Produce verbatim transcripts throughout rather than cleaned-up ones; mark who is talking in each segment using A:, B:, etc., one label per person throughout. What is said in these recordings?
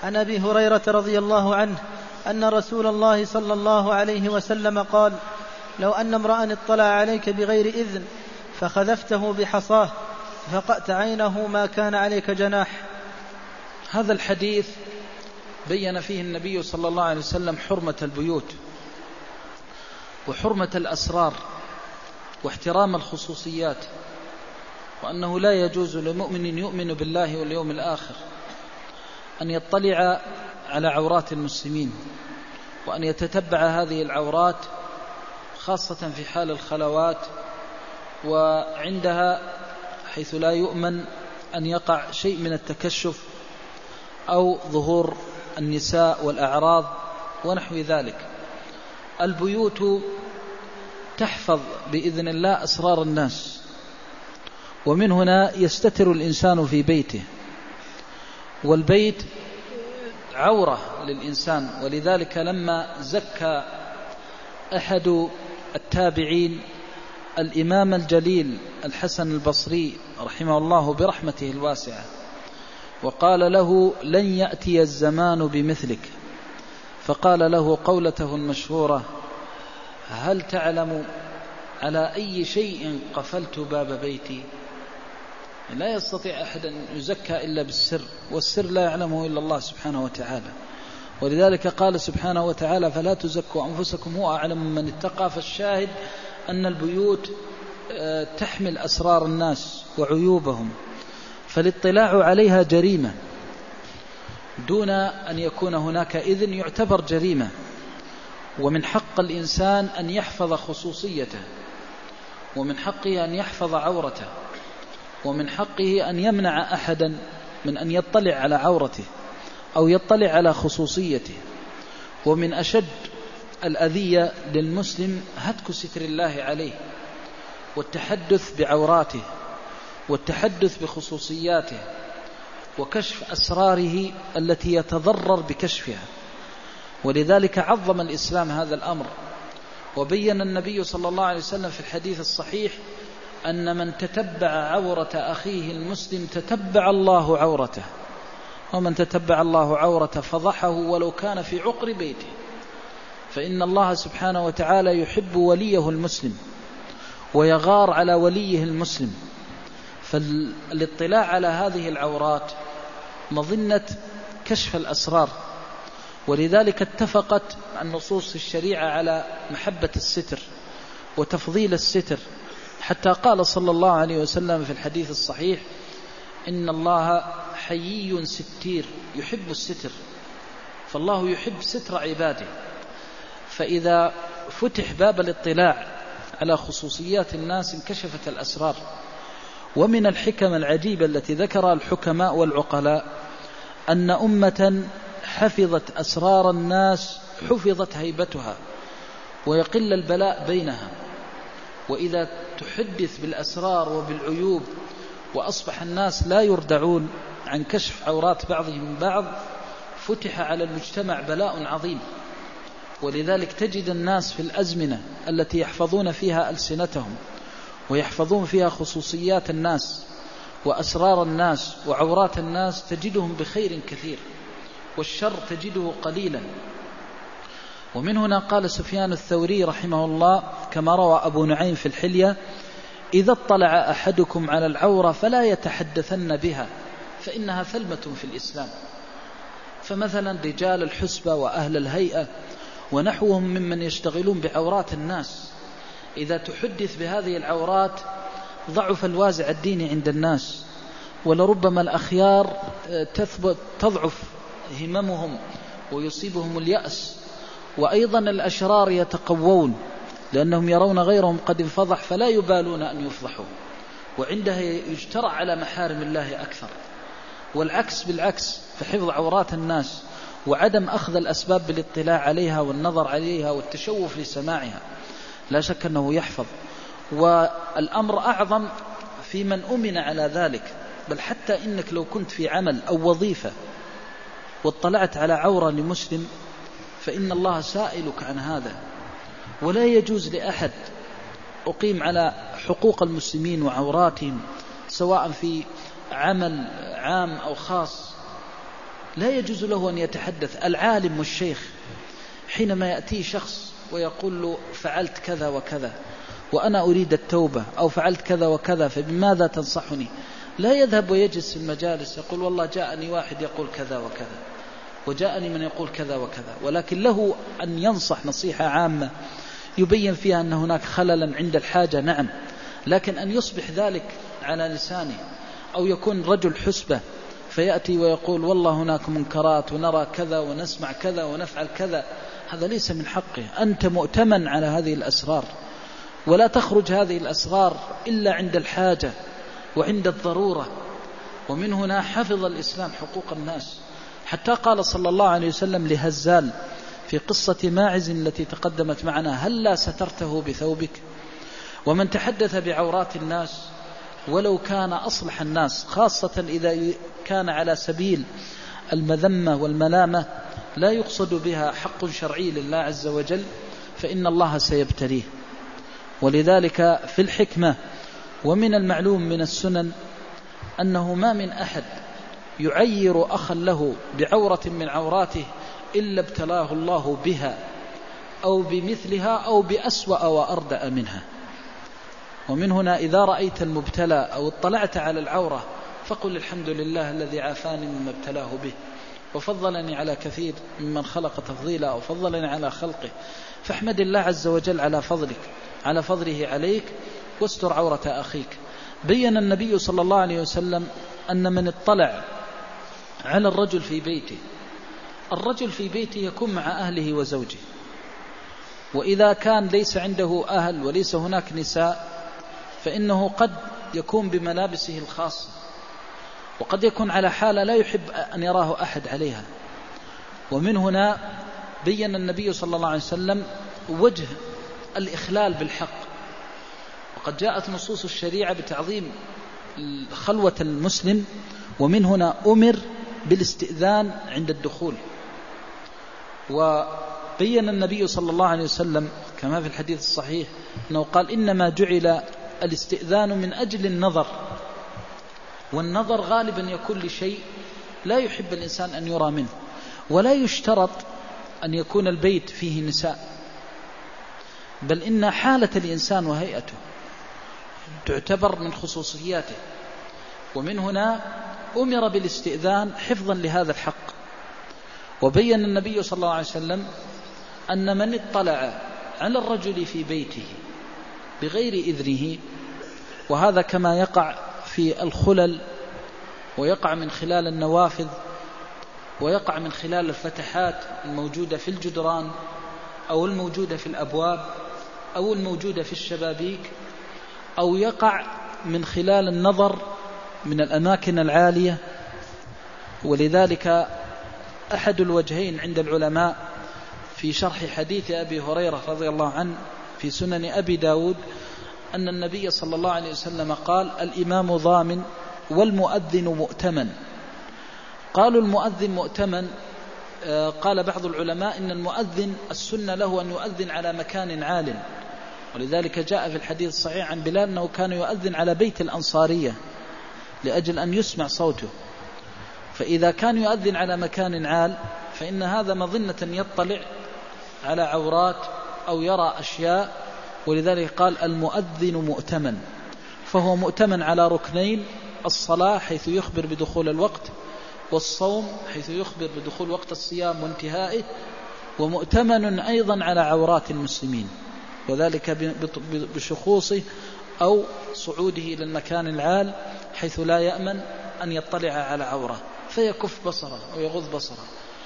A: عن أبي هريرة رضي الله عنه أن رسول الله صلى الله عليه وسلم قال: لو أن امرأ اطلع عليك بغير إذن فخذفته بحصاه فقأت عينه ما كان عليك جناح.
B: هذا الحديث بين فيه النبي صلى الله عليه وسلم حرمة البيوت وحرمة الأسرار واحترام الخصوصيات، وأنه لا يجوز لمؤمن يؤمن بالله واليوم الآخر أن يطلع على عورات المسلمين وأن يتتبع هذه العورات، خاصة في حال الخلوات وعندها، حيث لا يؤمن أن يقع شيء من التكشف أو ظهور النساء والأعراض ونحو ذلك. البيوت تحفظ بإذن الله أسرار الناس، ومن هنا يستتر الإنسان في بيته، والبيت عورة للإنسان. ولذلك لما زكى أحد التابعين الإمام الجليل الحسن البصري رحمه الله برحمته الواسعة وقال له: لن يأتي الزمان بمثلك، فقال له قولته المشهورة: هل تعلم على أي شيء قفلت باب بيتي؟ لا يستطيع أحد أن يزكى إلا بالسر، والسر لا يعلمه إلا الله سبحانه وتعالى. ولذلك قال سبحانه وتعالى: فلا تزكوا أنفسكم هو أعلم من اتقى. فالشاهد أن البيوت تحمل أسرار الناس وعيوبهم، فالاطلاع عليها جريمة دون أن يكون هناك إذن يعتبر جريمة. ومن حق الإنسان أن يحفظ خصوصيته، ومن حقه أن يحفظ عورته، ومن حقه أن يمنع أحدا من أن يطلع على عورته أو يطلع على خصوصيته. ومن أشد الأذية للمسلم هتك ستر الله عليه والتحدث بعوراته والتحدث بخصوصياته وكشف أسراره التي يتضرر بكشفها. ولذلك عظم الإسلام هذا الأمر، وبين النبي صلى الله عليه وسلم في الحديث الصحيح أن من تتبع عورة أخيه المسلم تتبع الله عورته، ومن تتبع الله عورته فضحه ولو كان في عقر بيته، فإن الله سبحانه وتعالى يحب وليه المسلم ويغار على وليه المسلم. فالاطلاع على هذه العورات مظنة كشف الأسرار. ولذلك اتفقت النصوص الشريعة على محبة الستر وتفضيل الستر، حتى قال صلى الله عليه وسلم في الحديث الصحيح: إن الله حيي ستير يحب الستر. فالله يحب ستر عباده، فإذا فتح باب الاطلاع على خصوصيات الناس انكشفت الأسرار. ومن الحكم العجيبة التي ذكرها الحكماء والعقلاء أن أمة حفظت أسرار الناس حفظت هيبتها ويقل البلاء بينها. وإذا تحدث بالأسرار وبالعيوب وأصبح الناس لا يردعون عن كشف عورات بعضهم من بعض، فتح على المجتمع بلاء عظيم. ولذلك تجد الناس في الأزمنة التي يحفظون فيها ألسنتهم ويحفظون فيها خصوصيات الناس وأسرار الناس وعورات الناس، تجدهم بخير كثير، والشر تجده قليلا. ومن هنا قال سفيان الثوري رحمه الله كما روى أبو نعيم في الحلية: إذا اطلع أحدكم على العورة فلا يتحدثن بها فإنها ثلمة في الإسلام. فمثلا رجال الحسبة وأهل الهيئة ونحوهم ممن يشتغلون بعورات الناس، إذا تحدث بهذه العورات ضعف الوازع الديني عند الناس، ولربما الأخيار تثبت تضعف هممهم ويصيبهم اليأس. وأيضا الأشرار يتقوون لأنهم يرون غيرهم قد انفضح فلا يبالون أن يفضحوا، وعندها يجترع على محارم الله أكثر. والعكس بالعكس، فحفظ عورات الناس وعدم أخذ الأسباب بالاطلاع عليها والنظر عليها والتشوف لسماعها لا شك أنه يحفظ. والأمر أعظم في من أمن على ذلك، بل حتى إنك لو كنت في عمل أو وظيفة واطلعت على عورة لمسلم فإن الله سائلك عن هذا. ولا يجوز لأحد أقيم على حقوق المسلمين وعوراتهم سواء في عمل عام أو خاص لا يجوز له أن يتحدث. العالم والشيخ حينما يأتي شخص ويقول له فعلت كذا وكذا وأنا أريد التوبة، أو فعلت كذا وكذا فبماذا تنصحني، لا يذهب ويجلس في المجالس يقول والله جاءني واحد يقول كذا وكذا وجاءني من يقول كذا وكذا، ولكن له أن ينصح نصيحة عامة يبين فيها أن هناك خللا عند الحاجة، نعم، لكن أن يصبح ذلك على لسانه، أو يكون رجل حسبة فيأتي ويقول والله هناك منكرات ونرى كذا ونسمع كذا ونفعل كذا، هذا ليس من حقه. أنت مؤتمن على هذه الأسرار، ولا تخرج هذه الأسرار إلا عند الحاجة وعند الضرورة. ومن هنا حفظ الإسلام حقوق الناس، حتى قال صلى الله عليه وسلم لهزال في قصة ماعز التي تقدمت معنا: هل لا سترته بثوبك؟ ومن تحدث بعورات الناس ولو كان أصلح الناس، خاصة إذا كان على سبيل المذمة والملامة لا يقصد بها حق شرعي لله عز وجل، فإن الله سيبتليه. ولذلك في الحكمة ومن المعلوم من السنن أنه ما من أحد يعير أخا له بعورة من عوراته إلا ابتلاه الله بها أو بمثلها أو بأسوأ وأردأ منها. ومن هنا إذا رأيت المبتلى أو اطلعت على العورة فقل الحمد لله الذي عافاني مما ابتلاه به وفضلني على كثير ممن خلق تفضيلا أو فضلني على خلقه، فاحمد الله عز وجل على فضلك على فضله عليك واستر عورة أخيك. بين النبي صلى الله عليه وسلم أن من اطلع على الرجل في بيته، الرجل في بيته يكون مع أهله وزوجه، وإذا كان ليس عنده أهل وليس هناك نساء فإنه قد يكون بملابسه الخاصة، وقد يكون على حالة لا يحب أن يراه أحد عليها. ومن هنا بين النبي صلى الله عليه وسلم وجه الإخلال بالحق، وقد جاءت نصوص الشريعة بتعظيم خلوة المسلم، ومن هنا أمر بالاستئذان عند الدخول. وبين النبي صلى الله عليه وسلم كما في الحديث الصحيح أنه قال: إنما جعل الاستئذان من أجل النظر، والنظر غالبا يكون لشيء لا يحب الإنسان أن يرى منه، ولا يشترط أن يكون البيت فيه نساء، بل إن حالة الإنسان وهيئته تعتبر من خصوصياته. ومن هنا أمر بالاستئذان حفظا لهذا الحق. وبين النبي صلى الله عليه وسلم أن من اطلع على الرجل في بيته بغير إذنه، وهذا كما يقع في الخلل ويقع من خلال النوافذ ويقع من خلال الفتحات الموجودة في الجدران أو الموجودة في الأبواب أو الموجودة في الشبابيك، أو يقع من خلال النظر من الأماكن العالية. ولذلك أحد الوجهين عند العلماء في شرح حديث أبي هريرة رضي الله عنه في سنن أبي داود أن النبي صلى الله عليه وسلم قال: الإمام ضامن والمؤذن مؤتمن. قالوا المؤذن مؤتمن، قال بعض العلماء إن المؤذن السنة له أن يؤذن على مكان عال، ولذلك جاء في الحديث الصحيح عن بلال أنه كان يؤذن على بيت الأنصارية لأجل أن يسمع صوته. فإذا كان يؤذن على مكان عال فإن هذا مظنة يطلع على عورات أو يرى أشياء، ولذلك قال المؤذن مؤتمن، فهو مؤتمن على ركنين: الصلاة حيث يخبر بدخول الوقت، والصوم حيث يخبر بدخول وقت الصيام وانتهائه، ومؤتمن أيضا على عورات المسلمين، وذلك بشخوصه أو صعوده إلى المكان العال حيث لا يأمن أن يطلع على عورة فيكف بصره أو يغض بصره.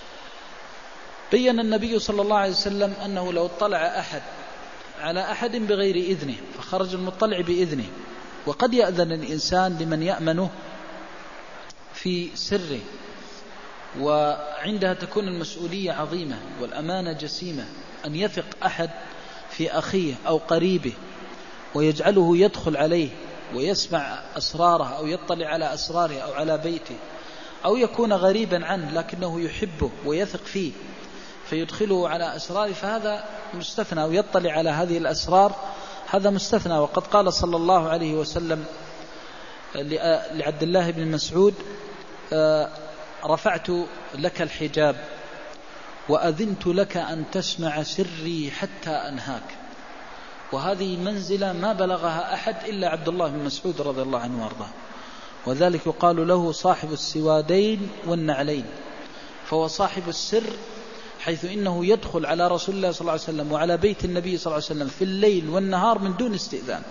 B: بين النبي صلى الله عليه وسلم أنه لو اطلع أحد على أحد بغير إذنه فخرج المطلع بإذنه، وقد يأذن الإنسان لمن يأمنه في سره، وعندها تكون المسؤولية عظيمة والأمانة جسيمة، أن يثق أحد في أخيه أو قريبه ويجعله يدخل عليه ويسمع أسراره أو يطلع على أسراره أو على بيته، أو يكون غريبا عنه لكنه يحبه ويثق فيه فيدخله على أسراره، فهذا مستثنى، ويطلع على هذه الأسرار هذا مستثنى. وقد قال صلى الله عليه وسلم لعبد الله بن مسعود: رفعت لك الحجاب وأذنت لك أن تسمع سري حتى أنهاك. وهذه منزلة ما بلغها أحد إلا عبد الله بن مسعود رضي الله عنه وارضاه، وذلك يقال له صاحب السوادين والنعلين، فهو صاحب السر، حيث إنه يدخل على رسول الله صلى الله عليه وسلم وعلى بيت النبي صلى الله عليه وسلم في الليل والنهار من دون استئذان،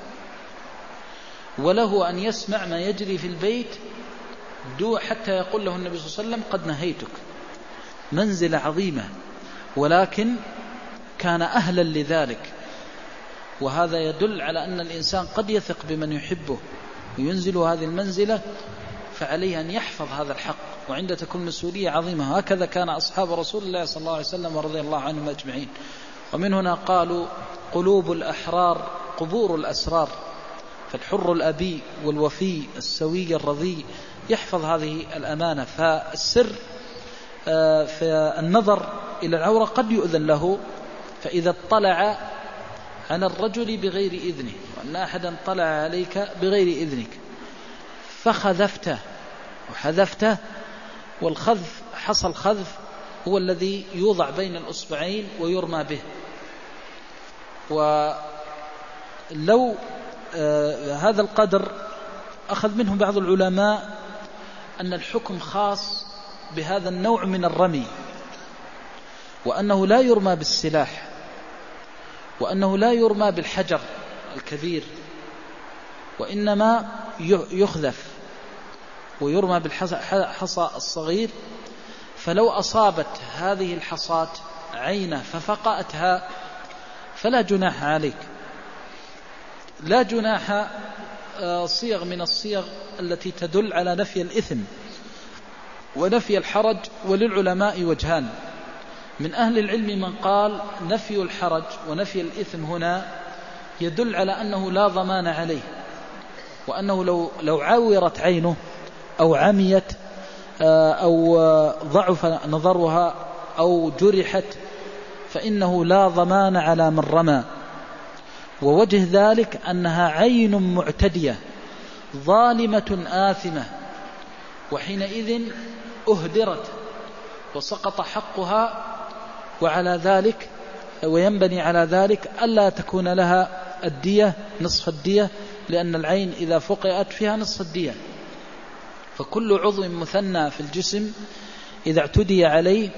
B: وله أن يسمع ما يجري في البيت دو حتى يقول له النبي صلى الله عليه وسلم قد نهيتك. منزلة عظيمة، ولكن كان أهلا لذلك. وهذا يدل على أن الإنسان قد يثق بمن يحبه وينزل هذه المنزلة، فعليه أن يحفظ هذا الحق، وعند تكون مسؤولية عظيمة. هكذا كان أصحاب رسول الله صلى الله عليه وسلم ورضي الله عنهم أجمعين. ومن هنا قالوا قلوب الأحرار قبور الأسرار، فالحر الأبي والوفي السوي الرضي يحفظ هذه الأمانة. فالسر في النظر إلى العورة قد يؤذن له، فإذا اطلع على الرجل بغير إذنه، وأن أحدا طلع عليك بغير إذنك فخذفته وحذفته، والخذف حصل خذف هو الذي يوضع بين الأصبعين ويرمى به. ولو آه هذا القدر أخذ منه بعض العلماء أن الحكم خاص بهذا النوع من الرمي، وأنه لا يرمى بالسلاح، وأنه لا يرمى بالحجر الكبير، وإنما يخذف ويرمى بالحصى الصغير. فلو أصابت هذه الحصاة عينه ففقأتها فلا جناح عليك، لا جناح. صيغ من الصيغ التي تدل على نفي الإثم ونفي الحرج، وللعلماء وجهان. من أهل العلم من قال نفي الحرج ونفي الإثم هنا يدل على أنه لا ضمان عليه، وأنه لو, لو عورت عينه أو عميت أو ضعف نظرها أو جرحت فإنه لا ضمان على من رمى. ووجه ذلك أنها عين معتدية ظالمة آثمة، وحينئذ أهدرت وسقط حقها، وعلى ذلك وينبني على ذلك ألا تكون لها الدية نصف الدية، لأن العين إذا فقئت فيها نصف الدية. فكل عضو مثنى في الجسم إذا اعتدي عليه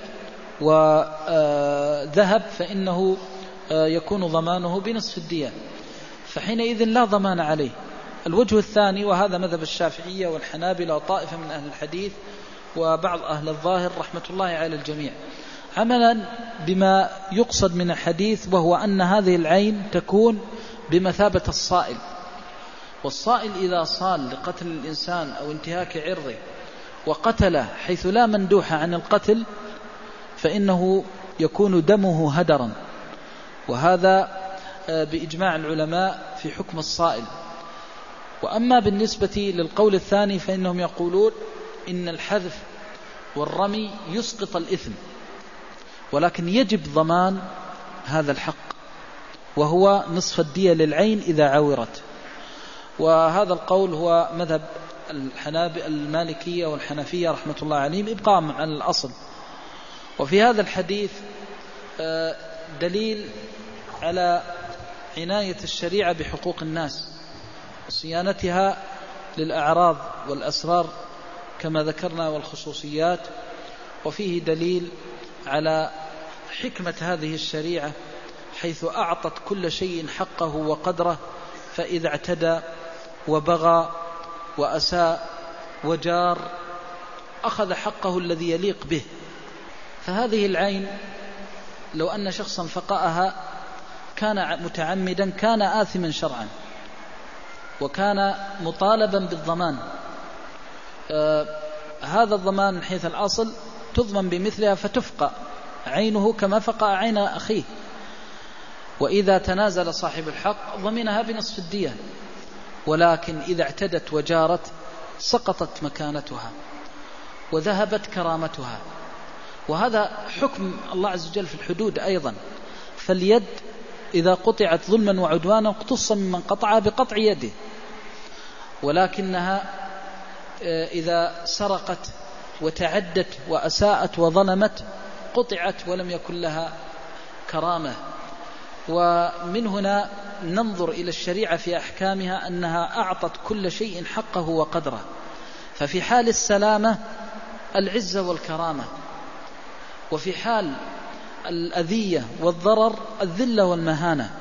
B: وذهب فإنه يكون ضمانه بنصف الدية، فحينئذ لا ضمان عليه. الوجه الثاني، وهذا مذهب الشافعية والحنابلة وطائفة من أهل الحديث وبعض أهل الظاهر رحمة الله على الجميع، عملا بما يقصد من الحديث، وهو أن هذه العين تكون بمثابة الصائل. والصائل إذا صال لقتل الإنسان أو انتهاك عرضه وقتله حيث لا مندوح عن القتل فإنه يكون دمه هدرا، وهذا بإجماع العلماء في حكم الصائل. وأما بالنسبة للقول الثاني فإنهم يقولون إن الحذف والرمي يسقط الإثم، ولكن يجب ضمان هذا الحق، وهو نصف الدية للعين إذا عورت. وهذا القول هو مذهب الحنابلة المالكية والحنفية رحمة الله عليهم إبقاء عن الأصل. وفي هذا الحديث دليل على عناية الشريعة بحقوق الناس وصيانتها للأعراض والأسرار كما ذكرنا والخصوصيات. وفيه دليل على حكمة هذه الشريعة حيث أعطت كل شيء حقه وقدره، فإذا اعتدى وبغى وأساء وجار أخذ حقه الذي يليق به. فهذه العين لو أن شخصا فقأها كان متعمدا كان آثما شرعا، وكان مطالبا بالضمان. آه هذا الضمان من حيث الأصل تضمن بمثلها فتفقأ عينه كما فقأ عين أخيه، وإذا تنازل صاحب الحق ضمنها بنصف الدية. ولكن إذا اعتدت وجارت سقطت مكانتها وذهبت كرامتها. وهذا حكم الله عز وجل في الحدود أيضا. فاليد إذا قطعت ظلما وعدوانا اقتص ممن قطعها بقطع يده، ولكنها إذا سرقت وتعدت وأساءت وظلمت قطعت ولم يكن لها كرامة. ومن هنا ننظر إلى الشريعة في أحكامها أنها أعطت كل شيء حقه وقدره، ففي حال السلامة العزة والكرامة، وفي حال الأذية والضرر الذلة والمهانة.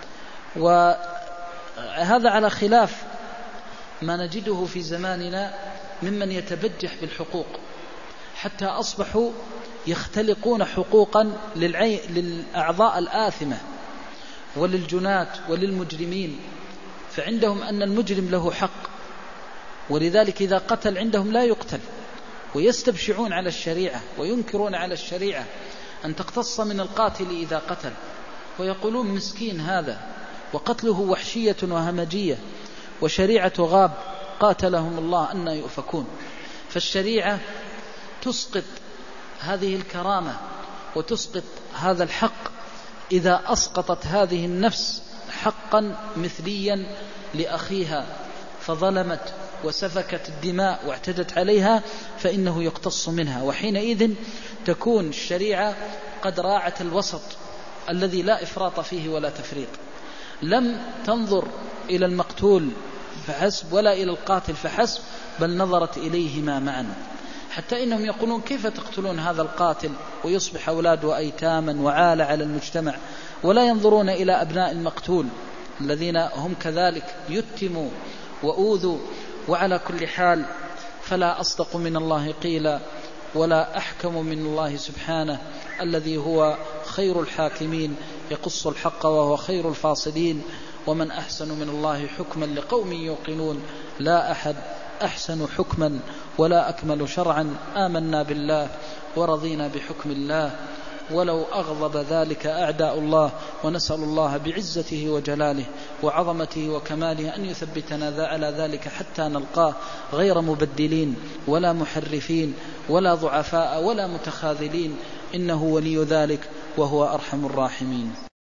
B: وهذا على خلاف ما نجده في زماننا ممن يتبجح بالحقوق، حتى أصبحوا يختلقون حقوقا للأعضاء الآثمة وللجنات وللمجرمين، فعندهم أن المجرم له حق، ولذلك إذا قتل عندهم لا يقتل، ويستبشعون على الشريعة وينكرون على الشريعة أن تقتص من القاتل إذا قتل، ويقولون مسكين هذا، وقتله وحشية وهمجية، وشريعة غاب قاتلهم الله أن يؤفكون. فالشريعة تسقط هذه الكرامة وتسقط هذا الحق إذا أسقطت هذه النفس حقا مثليا لأخيها فظلمت وسفكت الدماء واعتدت عليها، فإنه يقتص منها. وحينئذ تكون الشريعة قد راعت الوسط الذي لا إفراط فيه ولا تفريط، لم تنظر إلى المقتول فحسب ولا إلى القاتل فحسب، بل نظرت إليهما معا، حتى إنهم يقولون كيف تقتلون هذا القاتل ويصبح أولاده أيتاما وعالة على المجتمع، ولا ينظرون إلى أبناء المقتول الذين هم كذلك يتموا وأوذوا. وعلى كل حال فلا أصدق من الله قيلا ولا أحكم من الله سبحانه، الذي هو خير الحاكمين يقص الحق وهو خير الفاصلين. ومن أحسن من الله حكما لقوم يوقنون، لا أحد أحسن حكما ولا أكمل شرعا. آمنا بالله ورضينا بحكم الله، ولو أغضب ذلك أعداء الله، ونسأل الله بعزته وجلاله وعظمته وكماله أن يثبتنا على ذلك حتى نلقاه غير مبدلين ولا محرفين ولا ضعفاء ولا متخاذلين، إنه ولي ذلك وهو أرحم الراحمين.